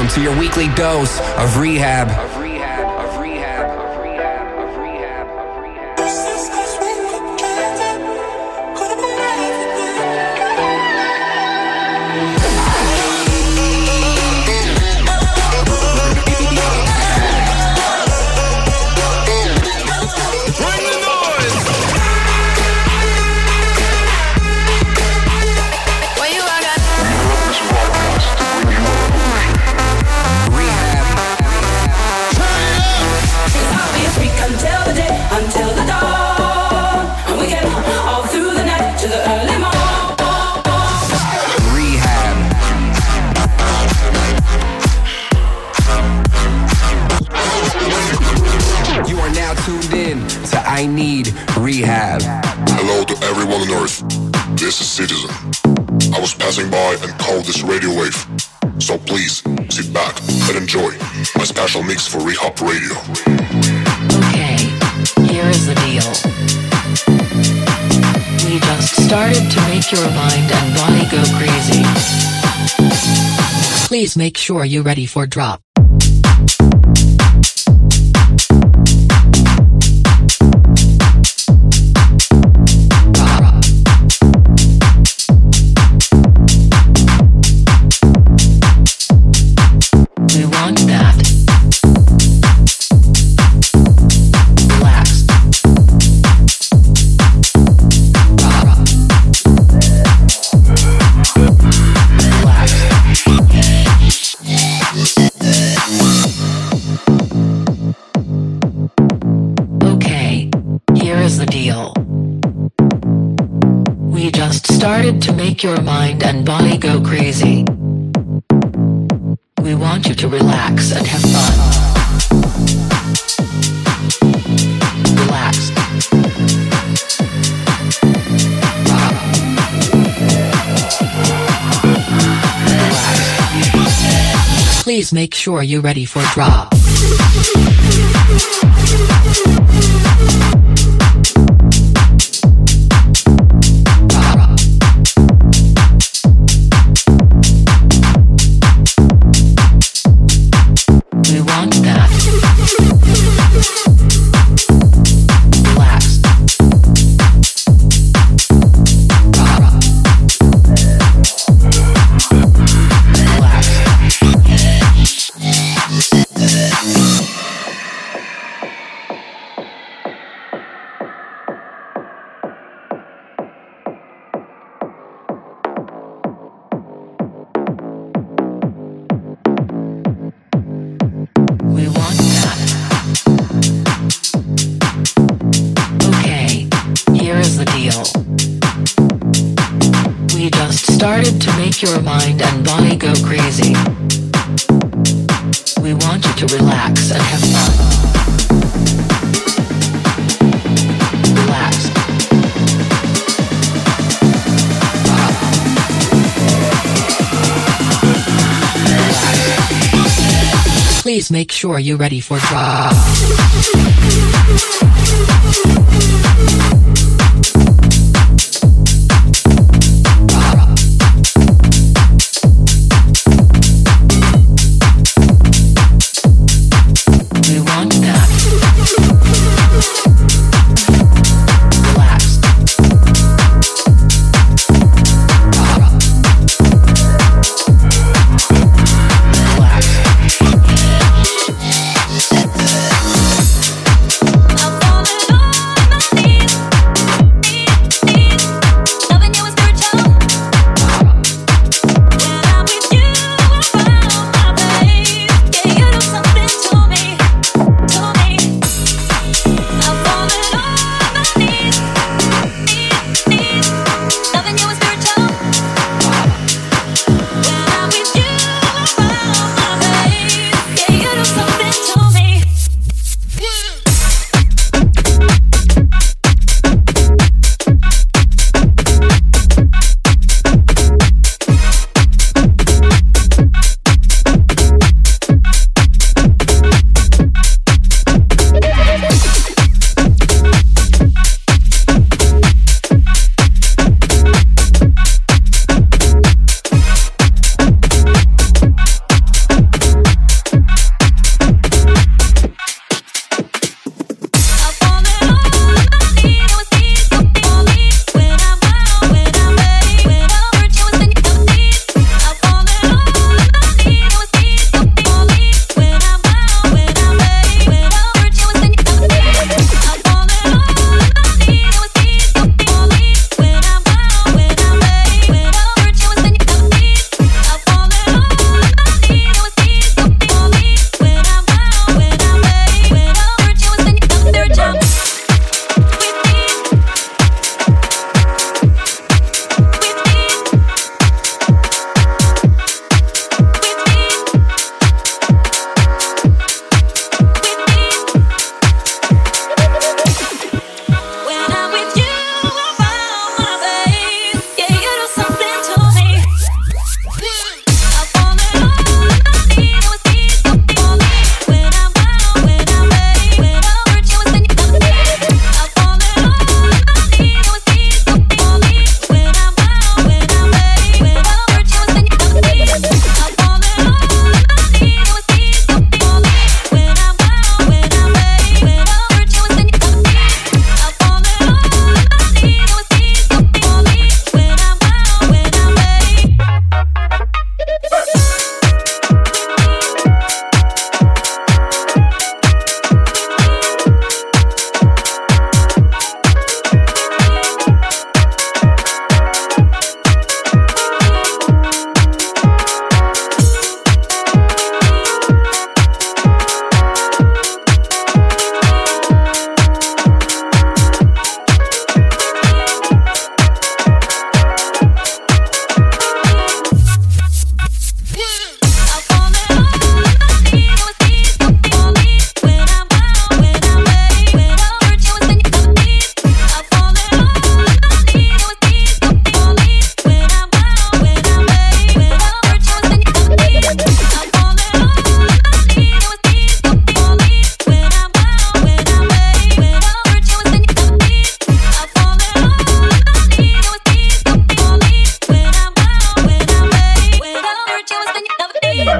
Welcome to your weekly dose of rehab. I need rehab. Hello to everyone on earth. This is Citizen. I was passing by and called this radio wave. So please, sit back and enjoy my special mix for Rehab Radio. Okay, here is the deal. We just started to make your mind and body go crazy. Please make sure you're ready for drop. Started to make your mind and body go crazy. We want you to relax and have fun. Relax. Relax. Please make sure you're ready for drop. Started to make your mind and body go crazy. We want you to relax and have fun. Relax. Relax. Please make sure you're ready for drop.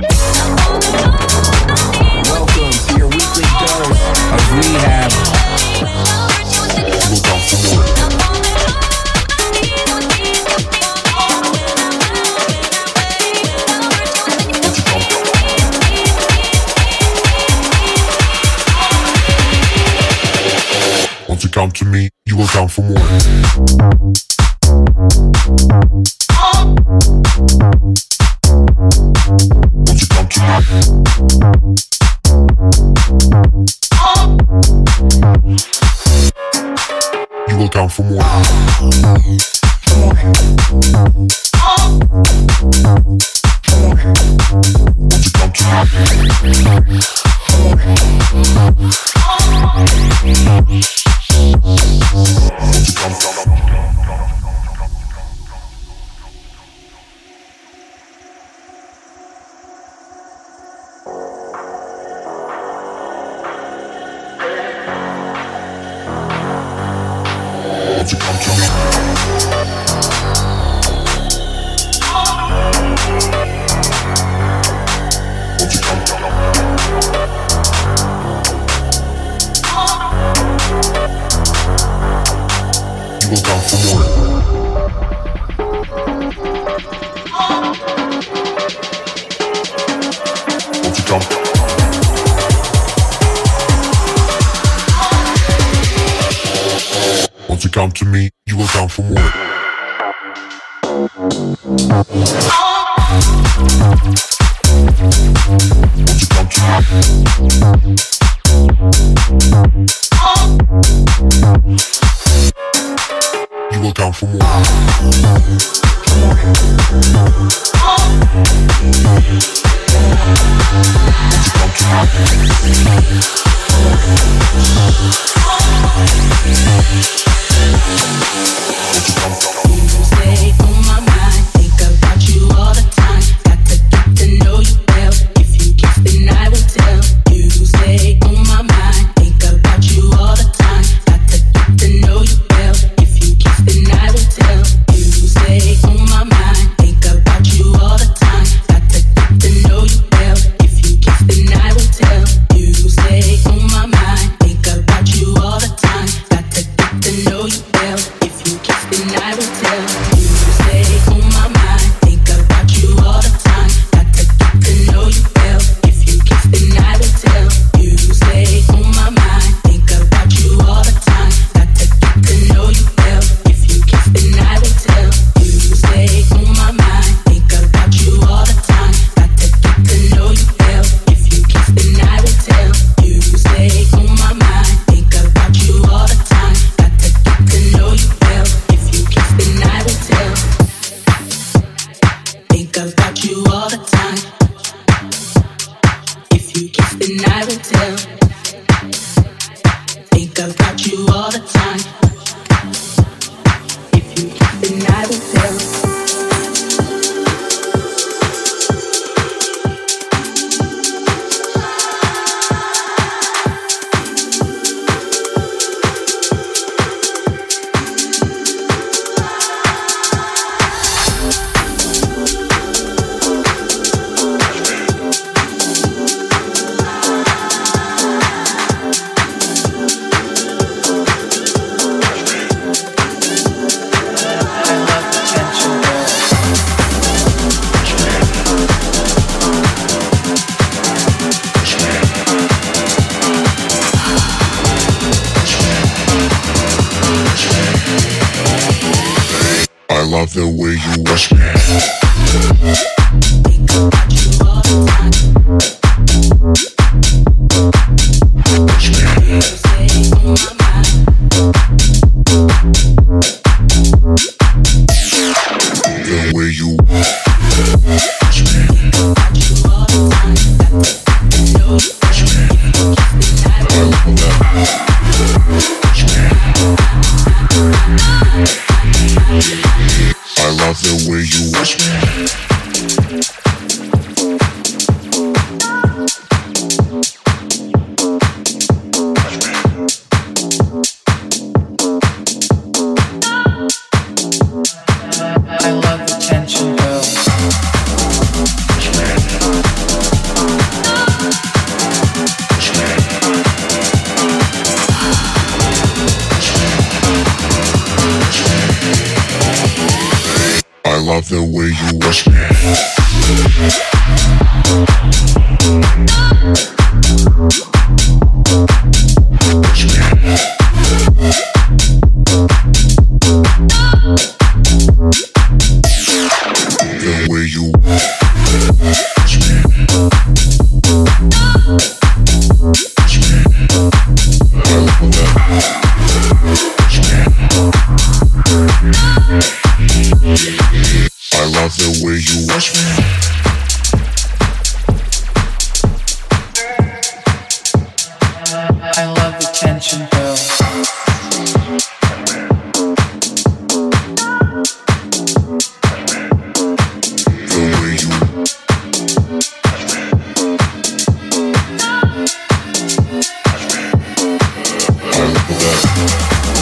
Welcome to your weekly dose of rehab. Once you come to me, you will come for more. Once you come to me, you will come for more. Once you come to me, once you come to me, once you come to me, you will come for more. Once you come, once you come to me, you will come for more. Once you come to me, you will come for more. Once you come to me, once you come to me, Stay on my mind, think about you all the time. Got to get to know you well. If you kiss, then I will tell. You stay on my mind, think about you all the time. Got to get to know you well. If you kiss, then I will tell. You stay on my mind, think about you all the time. Got to get to know you well. If you kiss, then I will tell. You stay on my mind, think about you all the time. Got to get to know you well. If you kiss, then I will tell. You stay on my mind, think about you all the time. Got to get to know you well. If you kiss, then I will tell. You stay on my mind, think about you all the time. Got to get to know you well. If you kiss, then I will tell. You stay on my mind, think about you all the time. Got to get to know you well. If you kiss, then I will tell. You stay on my mind, think about you all the time. Got to get to know you well. If you kiss, then I will tell. Think about you all the time. If you kiss, then I will tell. Think about you all the time. If you kiss, then I will tell. I love the way you watch me. Think about you all the time. Watch me. You stay on my mind. The way you watch me. Think about you all the time. Got to know you well. If you kiss, then I will. I love that. Watch me. I love the way you love the way you wash me. The way you wash me. I love that. I love the way you wash me. I love the tension, girl. The way you I love that.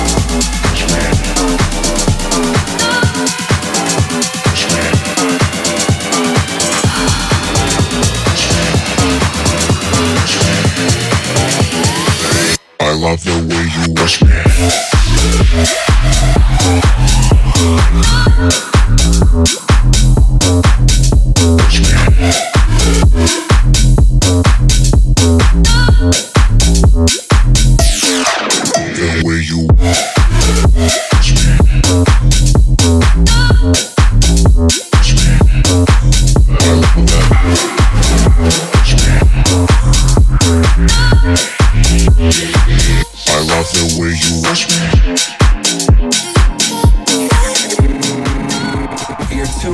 I love the way you wash me. The way you wash me. I love that. I love the way you wash me. You're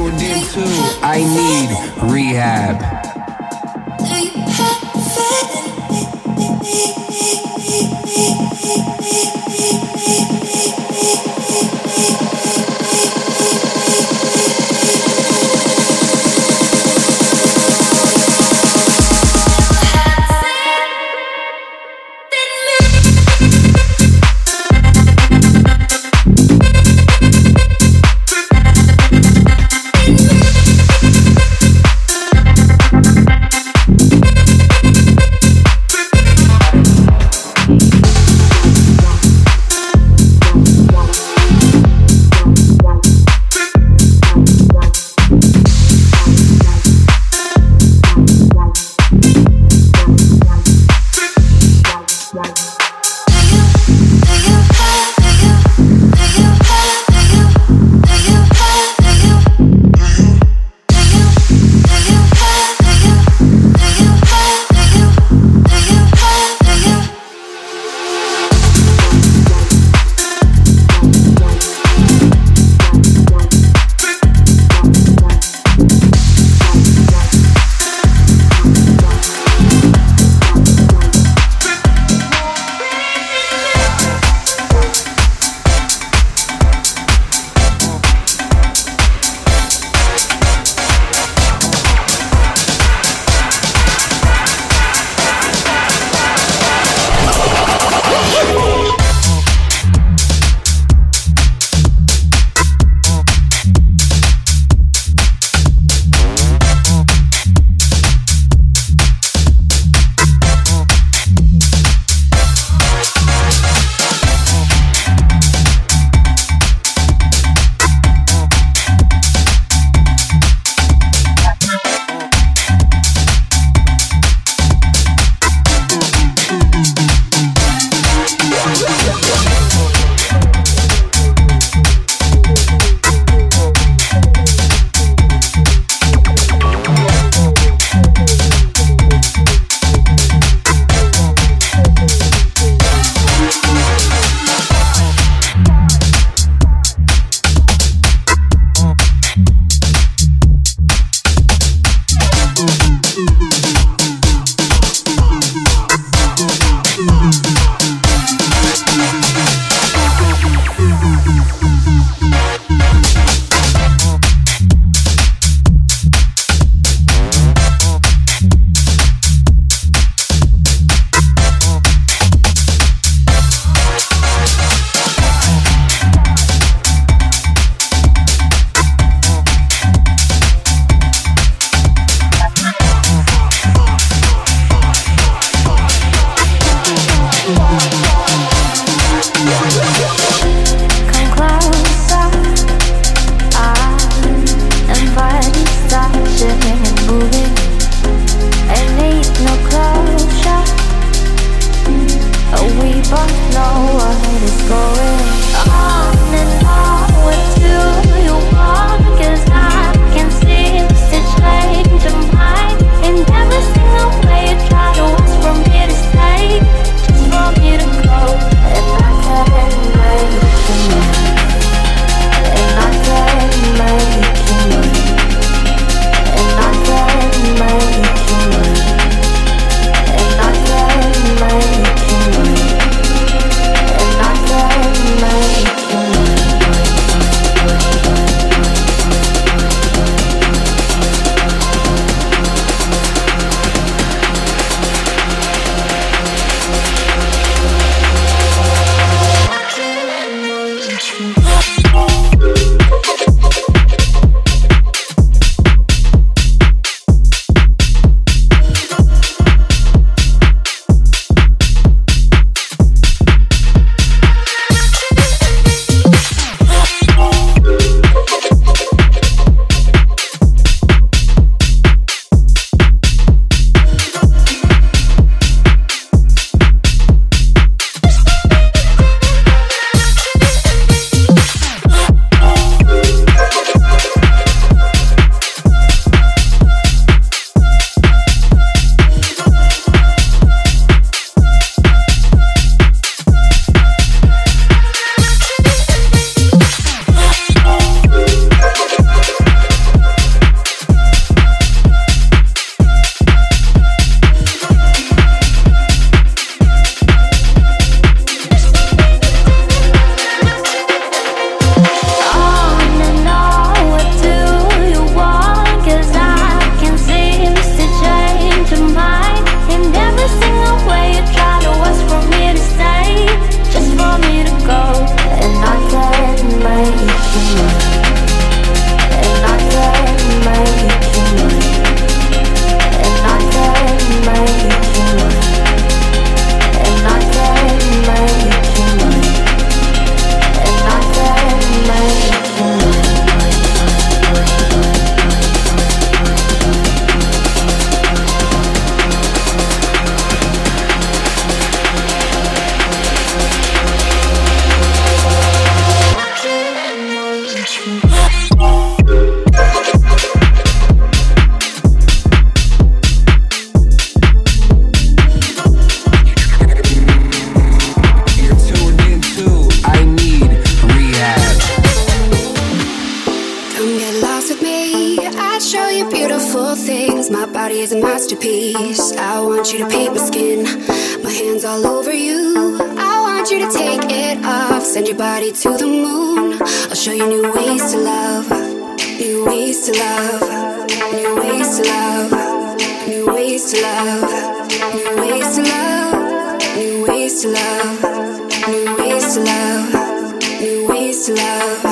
masterpiece. I want you to paint my skin, my hands all over you. I want you to take it off, send your body to the moon. I'll show you new ways to love, new ways to love, new ways to love, new ways to love, new ways to love, new ways to love, new ways to love, new ways to love.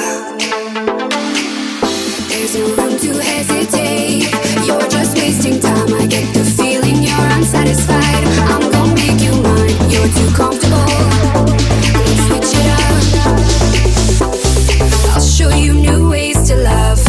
There's no room to hesitate. You're just wasting time. I get the feeling you're unsatisfied. I'm gonna make you mine. You're too comfortable. Let's switch it up. I'll show you new ways to love.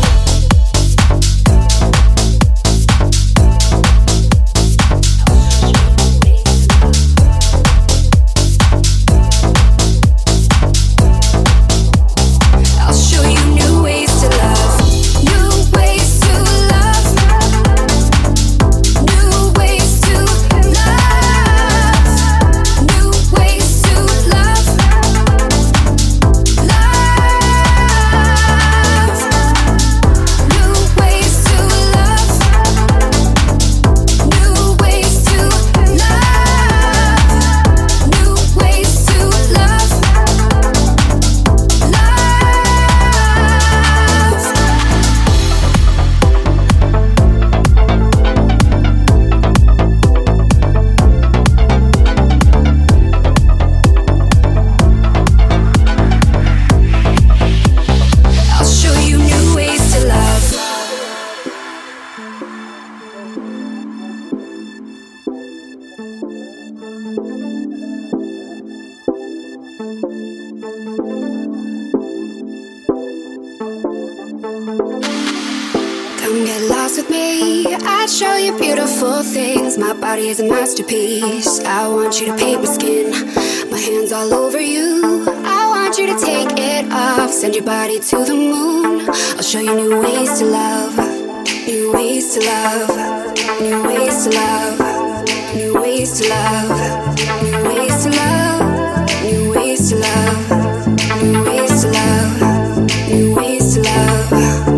Is a masterpiece. I want you to paint my skin, my hands all over you. I want you to take it off, send your body to the moon. I'll show you new ways to love, new ways to love, new ways to love, new ways to love, new ways to love, new ways to love, new ways to love, new ways to love.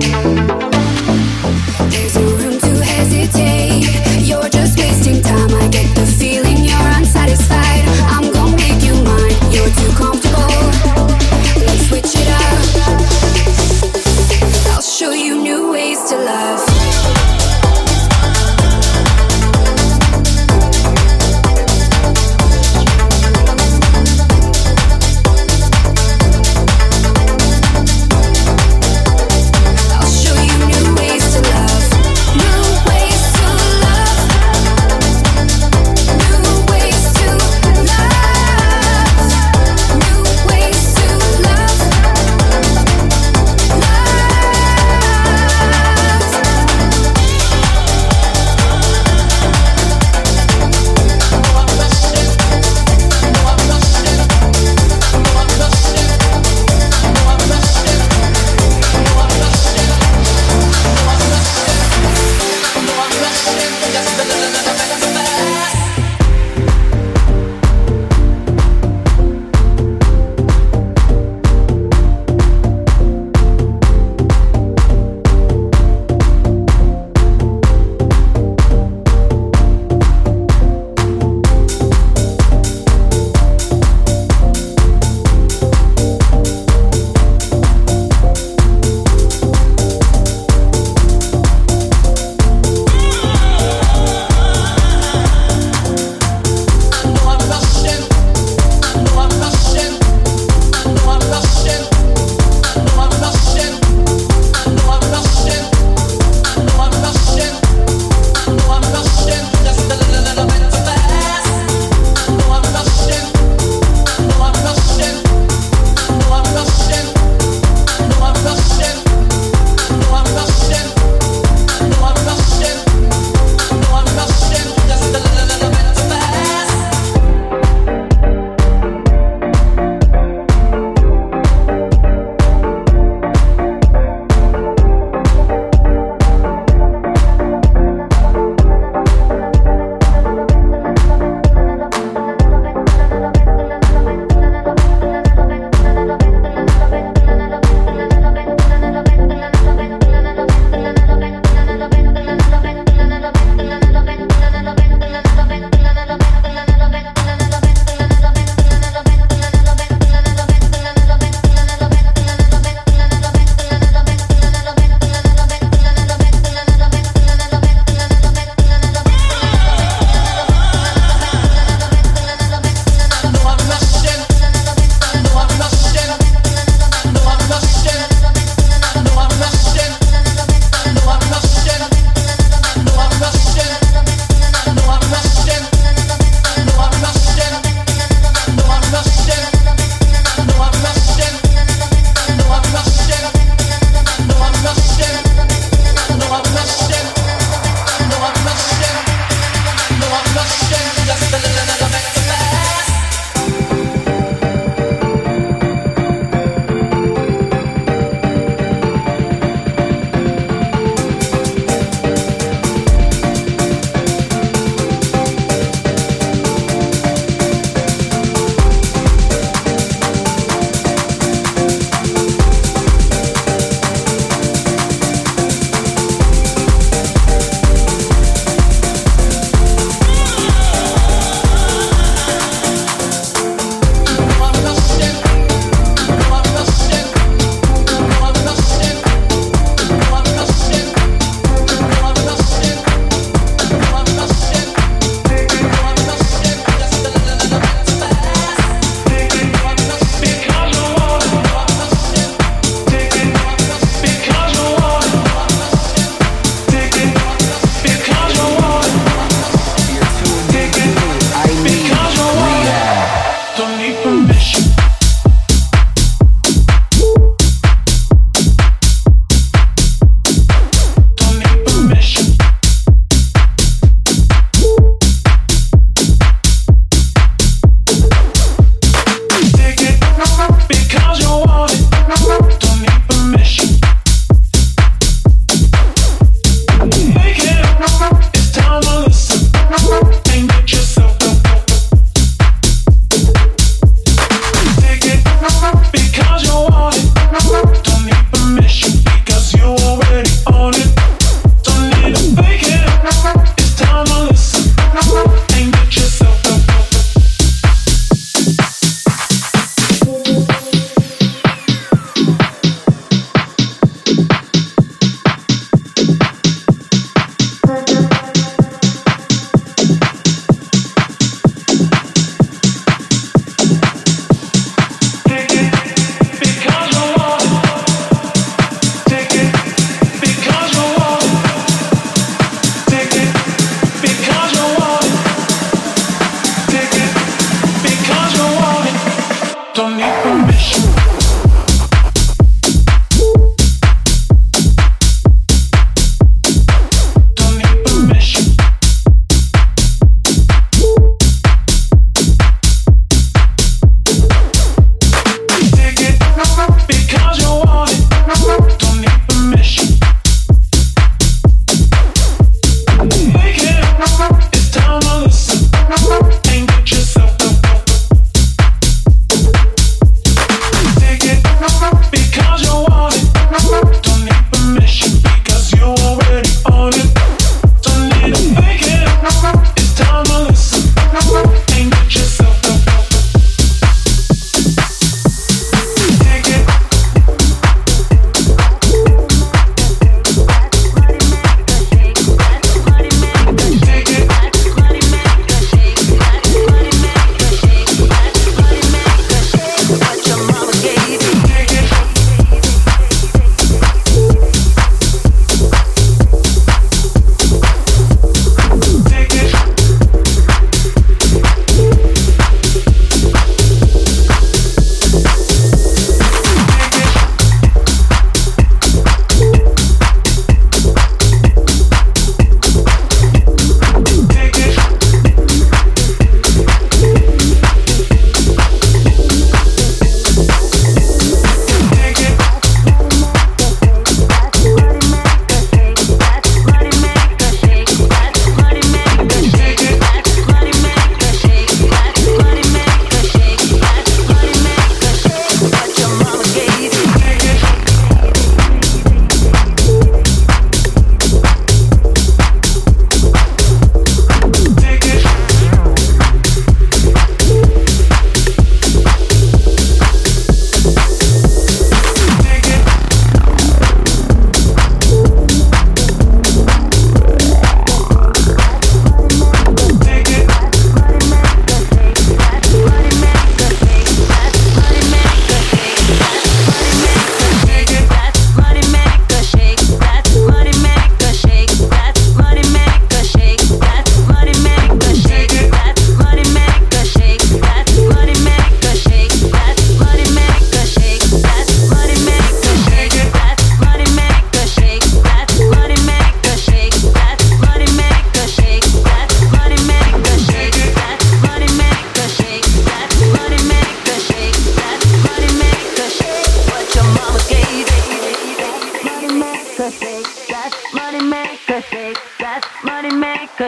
There's no room to hesitate. You're just wasting time. I get the feeling you're unsatisfied. I'm gonna make you mine. You're too comfortable. Let's switch it up. I'll show you new ways to love.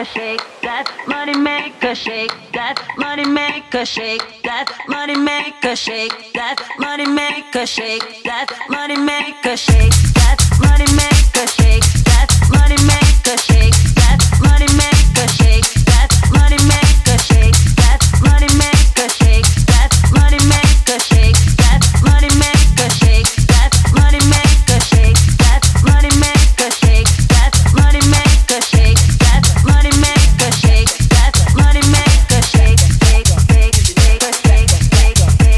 maker, shake that money maker, shake that money maker, shake that money maker, shake that money maker, shake that money maker, shake that money maker, shake that money maker, shake that money maker, shake that money maker, shake that money maker, shake that money maker, shake that money maker, shake that money maker, shake that money maker, shake that money maker, shake that money maker, shake that money maker, shake shake shake shake shake shake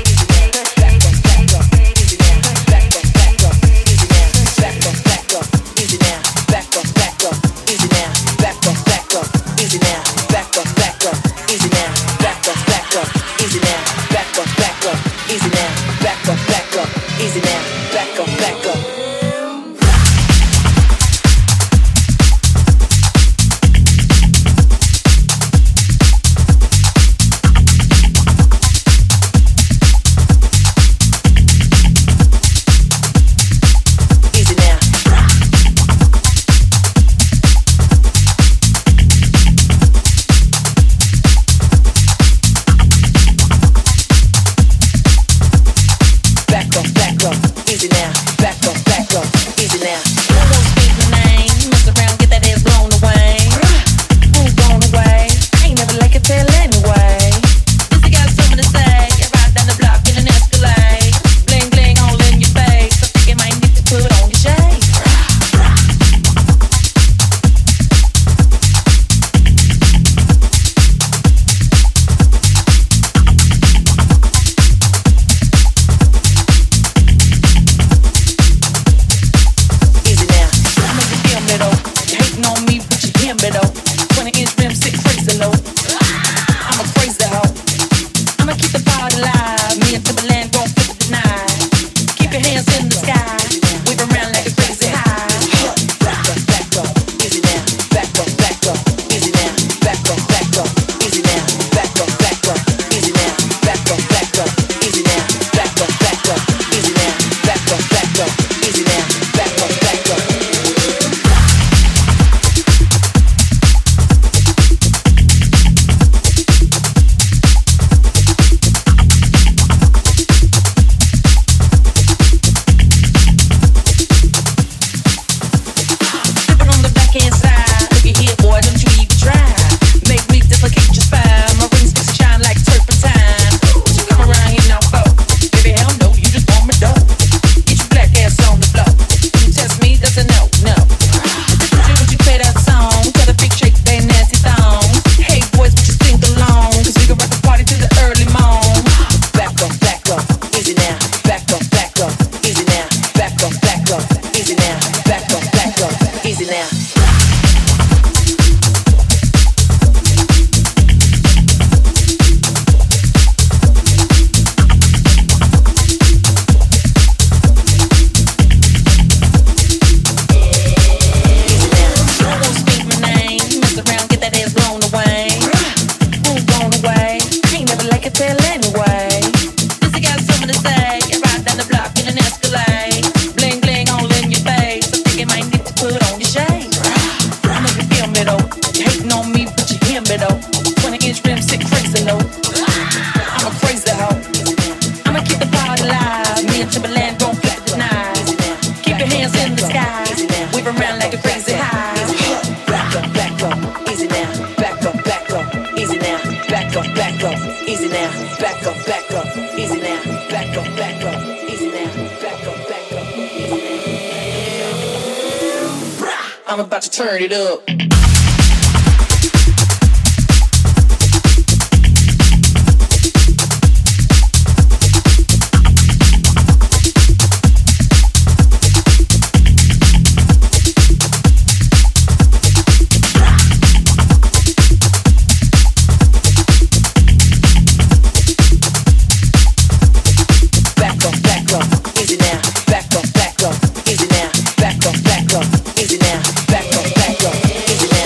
easy now, back up, easy now, back up, easy now, back up, easy now, back up, easy now, back up, easy now, back up, easy now, back up. I'm about to turn it up. Easy now, back up, easy now, back up, easy now.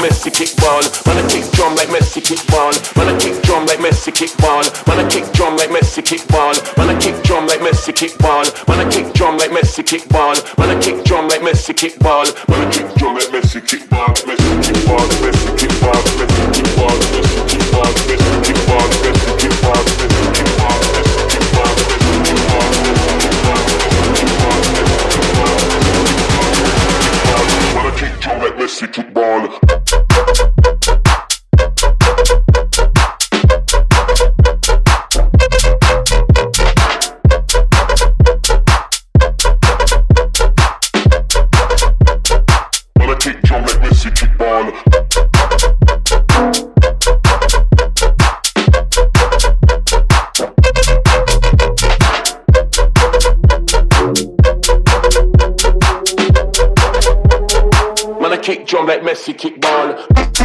Messi kickball. Man a kick drum like Messi kickball. Man a kick drum like Messi kickball. Man a kick drum like Messi kickball. Man a kick drum like Messi kickball. Man a kick drum like Messi kickball. Man a kick drum like Messi kickball. Man a kick drum like Messi kickball. Messi kickball. Messi kickball. Messi kickball. Messi kickball. Messi kickball. Messi kickball. Messi kickball. Messi kickball. Man a kick drum like Messi kickball. Kick drum like Messi kickball.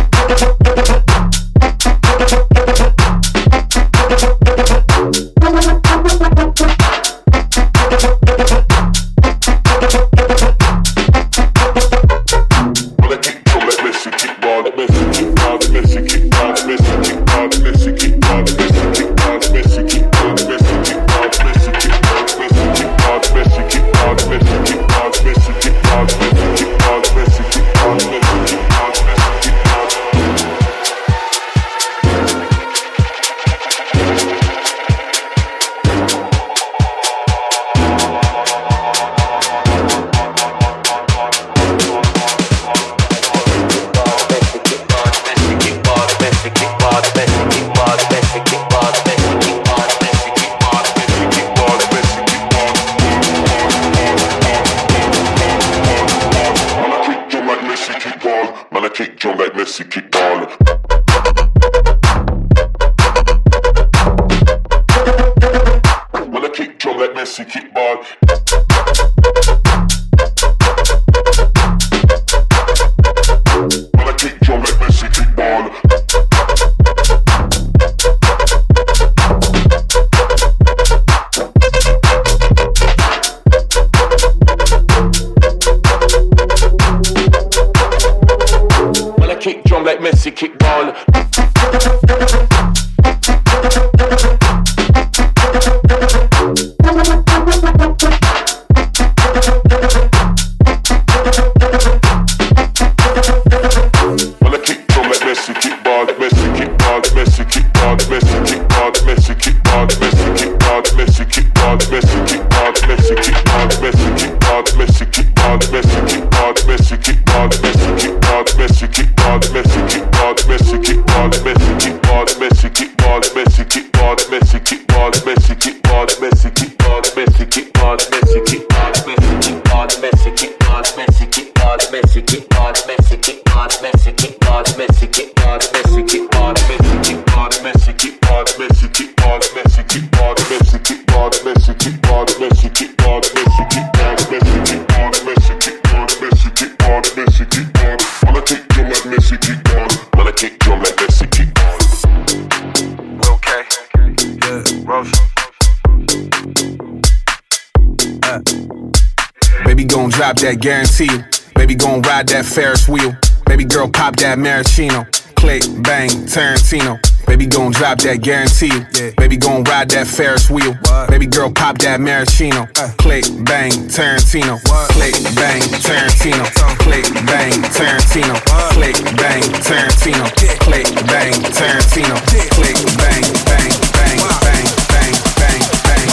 That guarantee you. Baby gon' ride that Ferris wheel. Baby girl pop that maraschino. Click, bang, Tarantino. Baby gon' drop that guarantee you. Yeah. Baby gon' ride that Ferris wheel. What? Baby girl pop that maraschino. Click, bang, Tarantino. What? Click, bang, Tarantino. Click, bang, Tarantino. What? Click, bang, Tarantino. Click, bang, Tarantino. Click, bang, bang, bang, bang, bang, bang,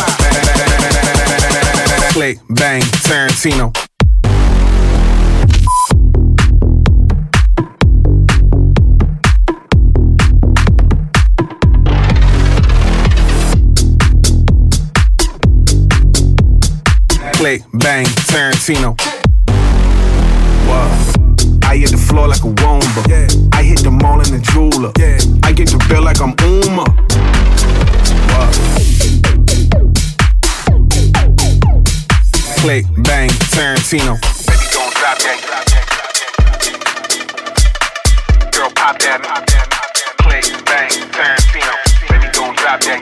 bang. Click, bang, Tarantino. Click, bang, Tarantino. Whoa. I hit the floor like a Womba. Yeah. I hit the mall in the jeweler. Yeah. I get the bill like I'm Uma. Whoa. Click, bang, Tarantino. Baby gon' drop that. Girl, pop that. Click, bang, Tarantino. Baby gon' drop that.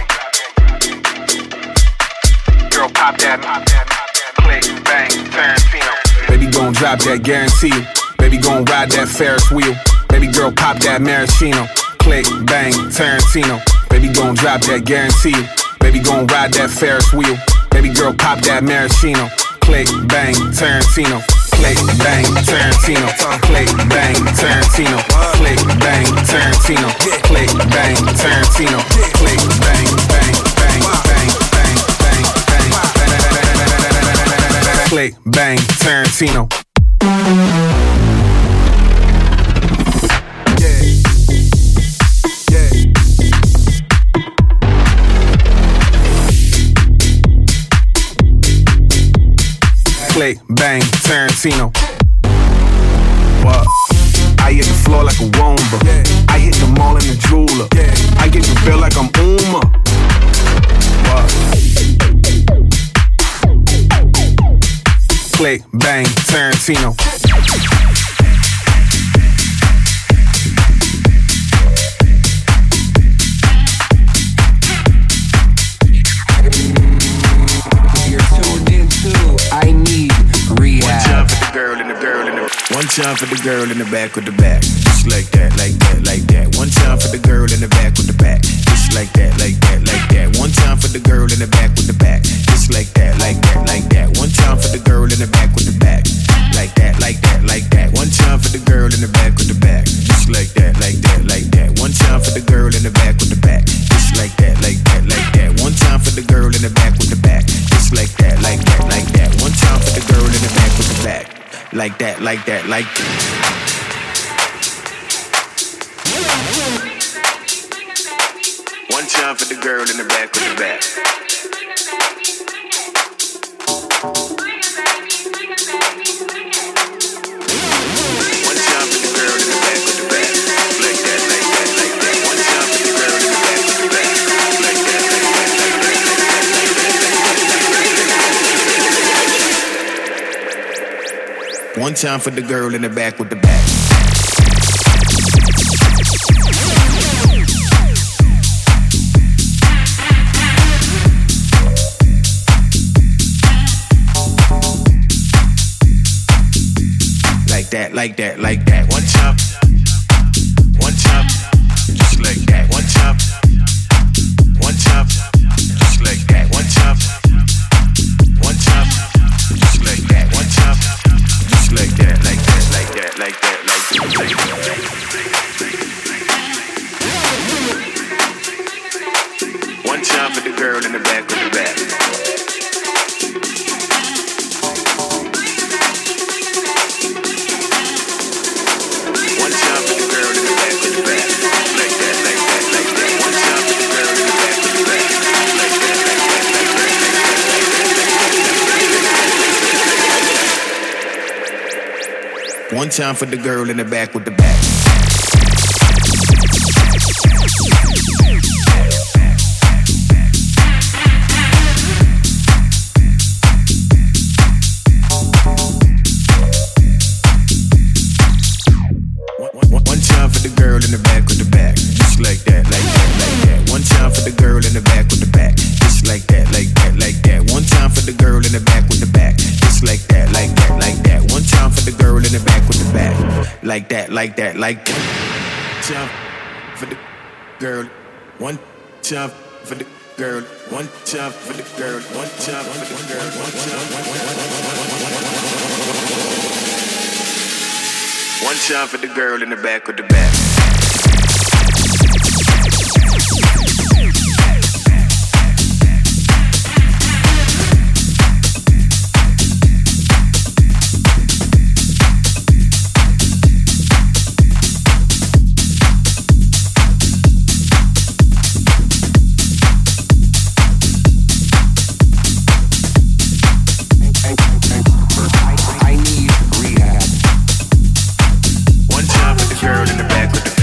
Girl, pop that. Click, bang, Tarantino. Baby gon' drop that, guarantee you. Baby gon' ride that Ferris wheel. Baby girl pop that maraschino. Click, bang, Tarantino. Baby gon' drop that guarantee. Baby gon' ride that Ferris wheel. Baby girl pop that maraschino. Click, bang, Tarantino. Click, bang, Tarantino. Click, bang, Tarantino. Click, bang, Tarantino. Click, bang, Tarantino. Click, bang, bang, bang, bang, bang, bang, bang. Click, bang, Tarantino. Click, bang, Tarantino. What? I hit the floor like a Womba. I hit the mall in the jeweler. I get the bill like I'm Uma. What? Click, bang, Tarantino. I need rehab. One time for the girl in the back with the back. Just like that, like that, like that. One time for the girl in the back with the back. Just like that, like that, like that. One time for the girl in the back with the back. Just like that, like that, like that. One time for the girl in the back with the back. Like that, like that, like that. One time for the girl in the back with the back. Just like that, like that, like that. One time for the girl in the back with the back. Just like that, like that, like that. One time for the girl in the back with the back. Just like that, like that, like that. One time for the girl in the back with the back. Like that, like that, like that. One time for the girl in the back with the back. One time for the girl in the back with the back. Like that, like that, like that. One time for the girl in the back with the back. Like that, like that, like that. One time for the girl in the back with the back. Like that, like that, like that. One time, just like that. One time, just like that. One time, just like that. One time, just like that, like that, like that, like that, like that, like that. One time for the girl in the back with the back. One time for the girl in the back with the back. One time for the girl in the back with the back. Just like that, like that, like that. One time for the girl in the back with the back. Just like that, like that, like that. One time for the girl in the back with the back. Just like that, like that, like that. One time for the girl in the back with the back. Like that, like that, like that. Time for the girl. One time for the girl. One time for the girl. One time for the girl. One time for the girl in the back with the back. Girl in the back with the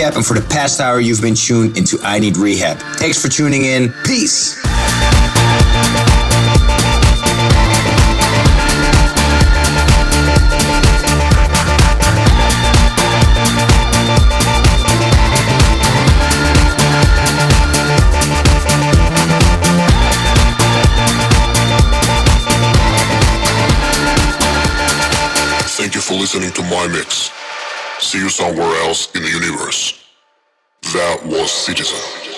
Rehab, and for the past hour, you've been tuned into I Need Rehab. Thanks for tuning in. Peace. Thank you for listening to my mix. See you somewhere else in the universe. That was Citizen.